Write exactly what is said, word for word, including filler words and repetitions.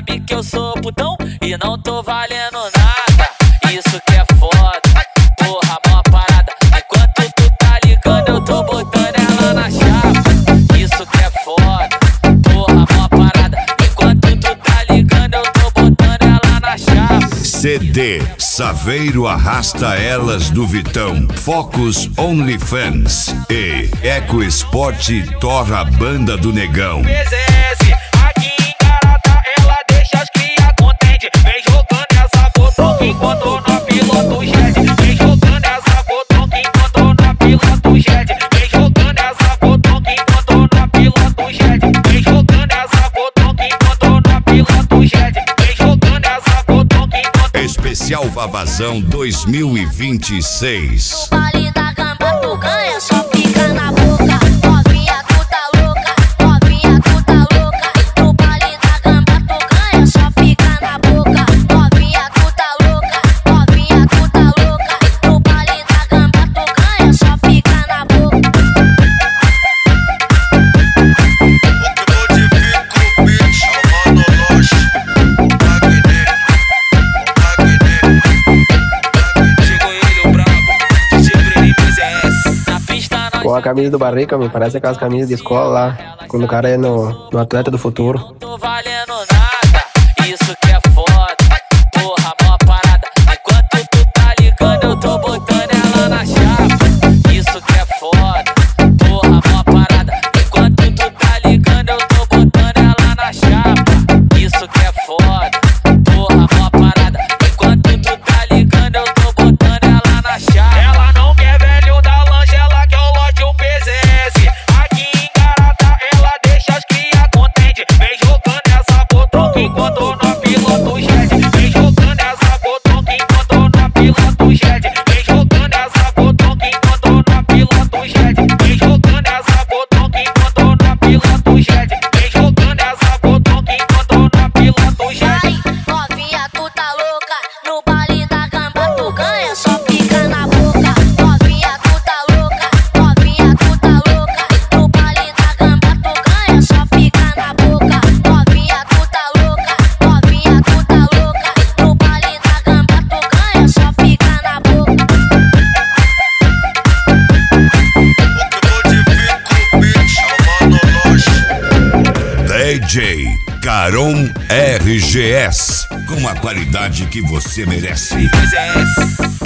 sabe que eu sou putão e não tô valendo nada. Isso que é foda, porra, mó parada. Enquanto tu tá ligando, eu tô botando ela na chapa. Isso que é foda, porra, mó parada. Enquanto tu tá ligando, eu tô botando ela na chapa. C D Saveiro arrasta elas do Vitão, Focus OnlyFans e Eco Esporte torra a banda do Negão. P Z S, aqui em Garata, ela deixa as cria contente. Vem jogando essa botonca enquanto na piloto jet. Vem jogando essa botonca enquanto na piloto jet. Vem jogando essa botonca enquanto na piloto jet. Vem jogando essa botonca enquanto na piloto jet. Vem jogando essa botonca enquanto. Especial Vavazão dois mil e vinte e seis. No baile da gamba tu ganha, só fica na boca. Novinha tu tá louca, novinha tu tá louca. No baile da gamba tu ganha, só fica na boca. Novinha tu tá louca, novinha tu tá louca. No baile da gamba tu ganha, só fica na boca. Com a camisa do Barrica, me parece aquelas camisas de escola lá, quando o cara é no, no atleta do futuro. Não tô valendo nada, isso que é foda, porra, mó parada. Enquanto tu tá ligando, eu tô botando ela na chapa. Isso que é foda, porra, mó parada. Enquanto tu tá ligando, eu tô botando ela na chapa. Isso que é foda, porra, mó parada. Enquanto tu tá ligando, eu tô botando ela na chapa. Ela não quer velho da lanche, ela quer o lote, o P Z S. Aqui em Garata, ela deixa as cria contente. Vem jogando essa botonca enquanto na piloto jet. Vem jogando essa botonca enquanto na piloto jet. Vem jogando essa botonca enquanto na piloto jet. Vem jogando essa botonca enquanto na piloto jet. Vem jogando essa botonca enquanto na piloto jet. Ai, novinha tu tá louca, no baile da gamba tu ganha, só fica na boca. Novinha tu tá louca, novinha tu tá louca. No baile da gamba tu ganha, só fica na boca. Novinha tu tá louca, novinha tu tá louca. No baile da gamba tu ganha, só fica na boca. D J Caron R G S, com a qualidade que você merece. P Z S.